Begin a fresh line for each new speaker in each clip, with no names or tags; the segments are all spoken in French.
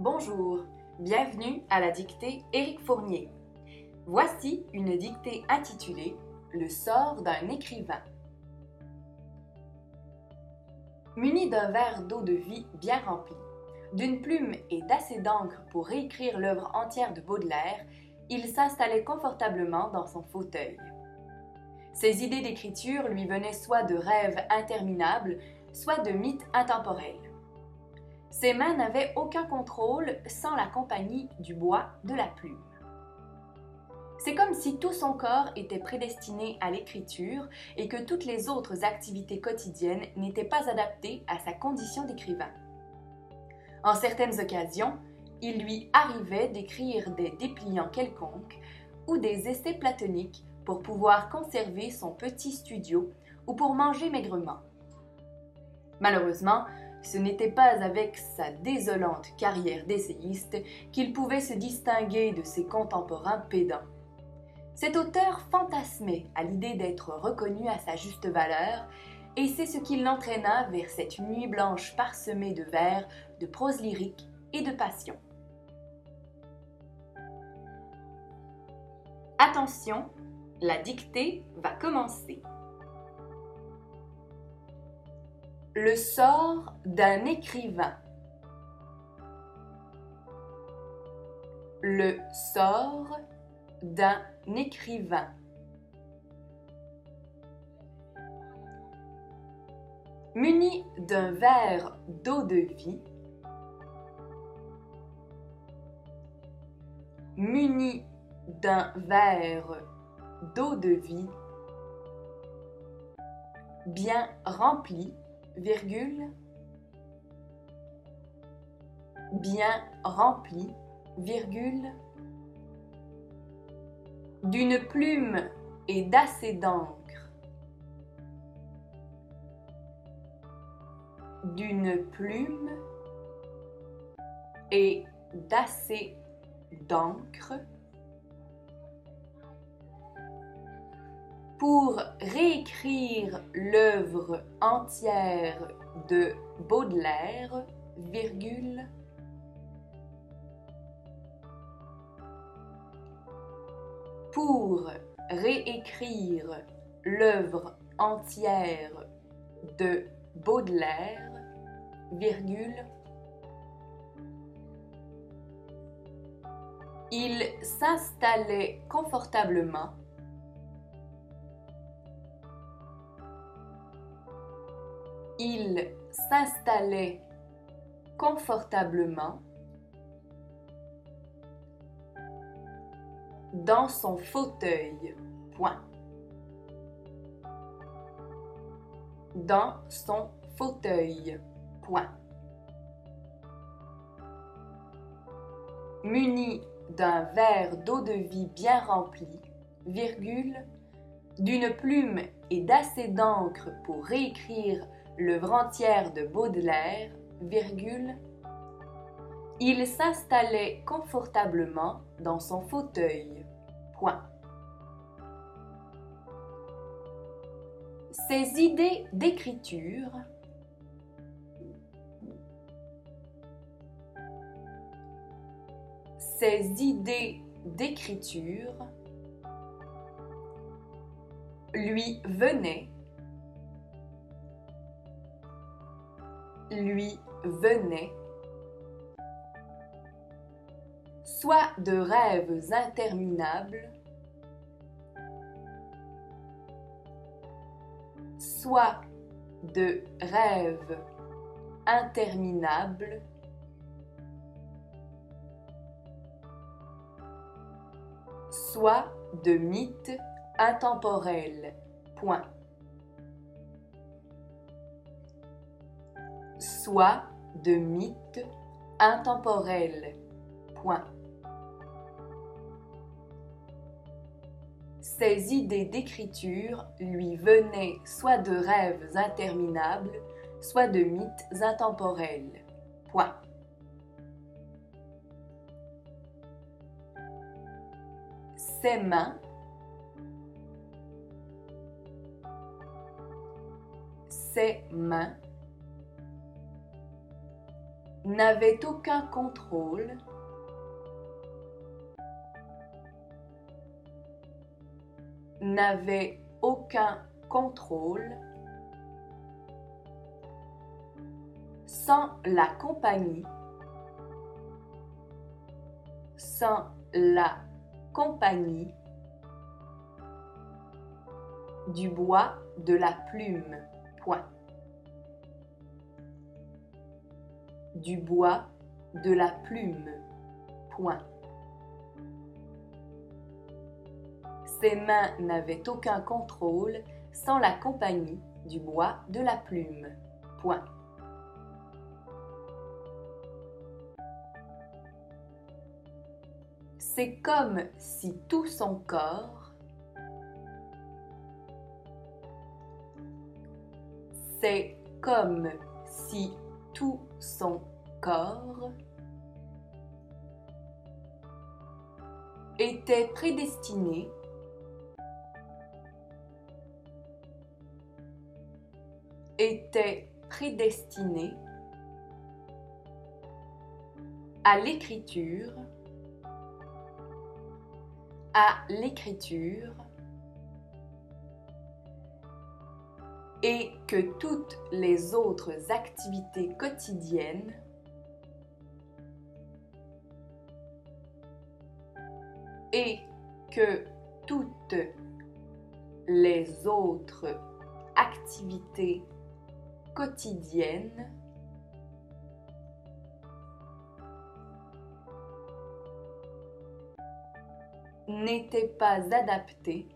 Bonjour, bienvenue à la dictée Éric Fournier. Voici une dictée intitulée « Le sort d'un écrivain ». Muni d'un verre d'eau de vie bien rempli, d'une plume et d'assez d'encre pour réécrire l'œuvre entière de Baudelaire, il s'installait confortablement dans son fauteuil. Ses idées d'écriture lui venaient soit de rêves interminables, soit de mythes intemporels. Ses mains n'avaient aucun contrôle sans la compagnie du bois de la plume. C'est comme si tout son corps était prédestiné à l'écriture et que toutes les autres activités quotidiennes n'étaient pas adaptées à sa condition d'écrivain. En certaines occasions, il lui arrivait d'écrire des dépliants quelconques ou des essais platoniques pour pouvoir conserver son petit studio ou pour manger maigrement. Malheureusement, ce n'était pas avec sa désolante carrière d'essayiste qu'il pouvait se distinguer de ses contemporains pédants. Cet auteur fantasmait à l'idée d'être reconnu à sa juste valeur, et c'est ce qui l'entraîna vers cette nuit blanche parsemée de vers, de prose lyrique et de passion. Attention, la dictée va commencer. Le sort d'un écrivain. Le sort d'un écrivain. Muni d'un verre d'eau de vie. Muni d'un verre d'eau de vie. Bien rempli. Virgule, bien rempli, virgule, d'une plume et d'assez d'encre, d'une plume et d'assez d'encre, pour réécrire l'œuvre entière de Baudelaire, virgule, pour réécrire l'œuvre entière de Baudelaire, virgule, il s'installait confortablement Il s'installait confortablement dans son fauteuil. Point. Dans son fauteuil. Point. Muni d'un verre d'eau de vie bien rempli, virgule, d'une plume et d'assez d'encre pour réécrire l'œuvre entière de Baudelaire, virgule, il s'installait confortablement dans son fauteuil. Point. Ses idées d'écriture lui venaient soit de rêves interminables, soit de rêves interminables, soit de mythes intemporels. Point. Soit de mythes intemporels. Point. Ses idées d'écriture lui venaient soit de rêves interminables, soit de mythes intemporels. Point. Ses mains ses mains n'avait aucun contrôle n'avait aucun contrôle sans la compagnie du bois de la plume. Point. Du bois de la plume. Point. Ses mains n'avaient aucun contrôle sans la compagnie du bois de la plume. Point. C'est comme si tout son corps C'est comme si tout son corps était prédestiné à l'écriture et que toutes les autres activités quotidiennes n'étaient pas adaptées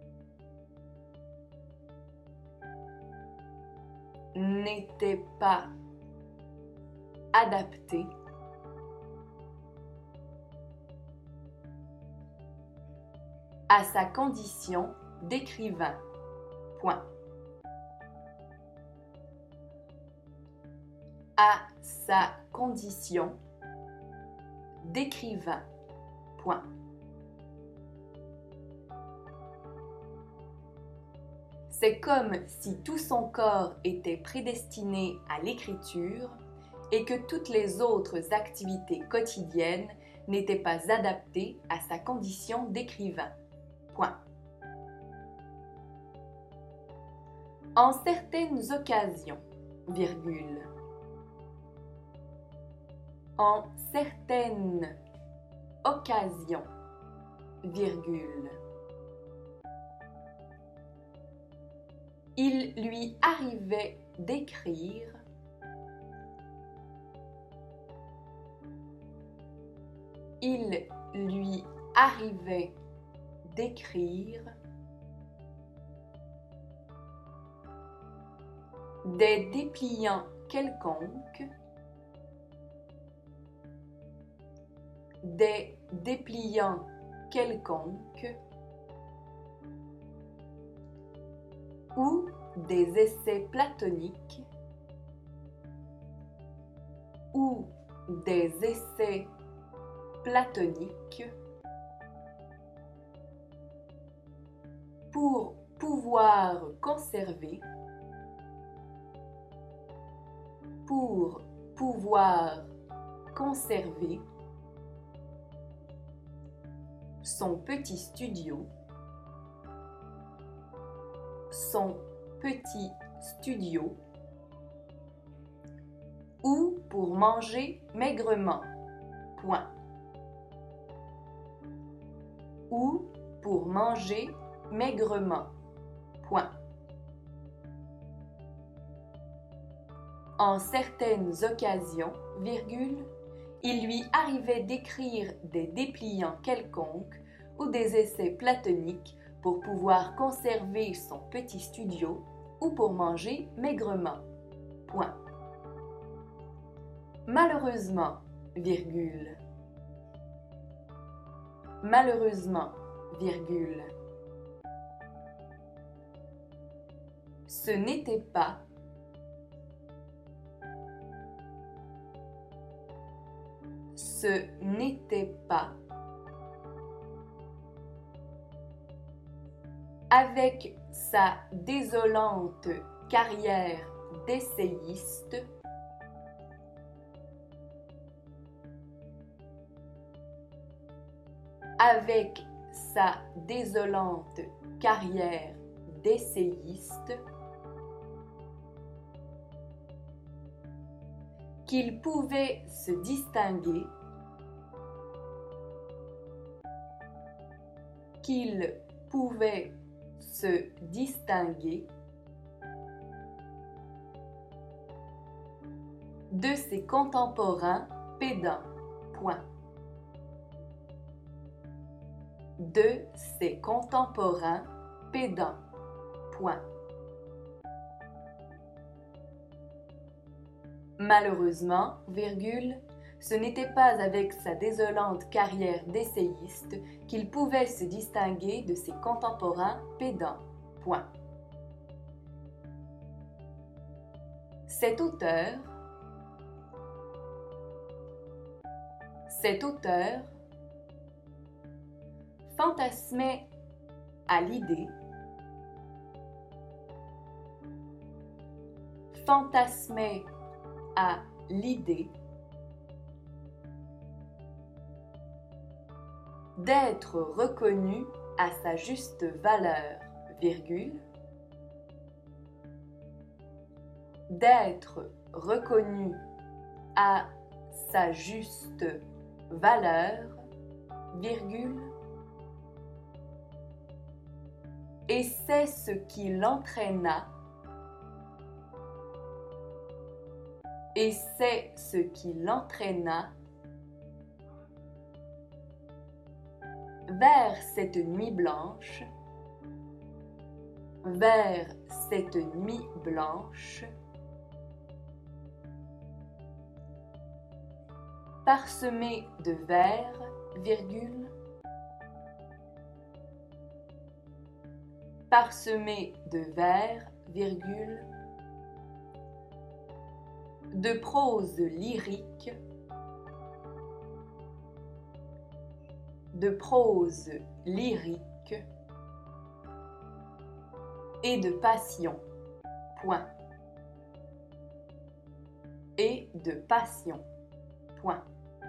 à sa condition d'écrivain. Point. À sa condition d'écrivain. Point. C'est comme si tout son corps était prédestiné à l'écriture et que toutes les autres activités quotidiennes n'étaient pas adaptées à sa condition d'écrivain. Point. En certaines occasions, virgule. En certaines occasions, virgule. Il lui arrivait d'écrire des dépliants quelconques ou des essais platoniques pour pouvoir conserver son petit studio ou pour manger maigrement. Point. Ou pour manger maigrement. Point. En certaines occasions, virgule, il lui arrivait d'écrire des dépliants quelconques ou des essais platoniques pour pouvoir conserver son petit studio ou pour manger maigrement. Point. Malheureusement, virgule. Malheureusement, virgule. Ce n'était pas avec sa désolante carrière d'essayiste avec sa désolante carrière d'essayiste, qu'il pouvait se distinguer, de ses contemporains pédants. Point. De ses contemporains pédants. Point. Malheureusement, virgule, ce n'était pas avec sa désolante carrière d'essayiste qu'il pouvait se distinguer de ses contemporains pédants. Point. Cet auteur fantasmait à l'idée d'être reconnu à sa juste valeur, virgule, d'être reconnu à sa juste valeur, virgule, et c'est ce qui l'entraîna vers cette nuit blanche, parsemée de vers, virgule, de prose lyrique, et de passion. Point. Point.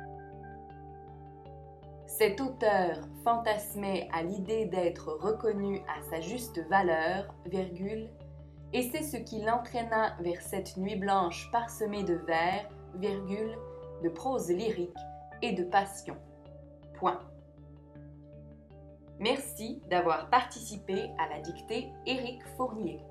Cet auteur fantasmait à l'idée d'être reconnu à sa juste valeur, virgule, et c'est ce qui l'entraîna vers cette nuit blanche parsemée de vers, virgule, de prose lyrique et de passion. Point. Merci d'avoir participé à la dictée Éric Fournier.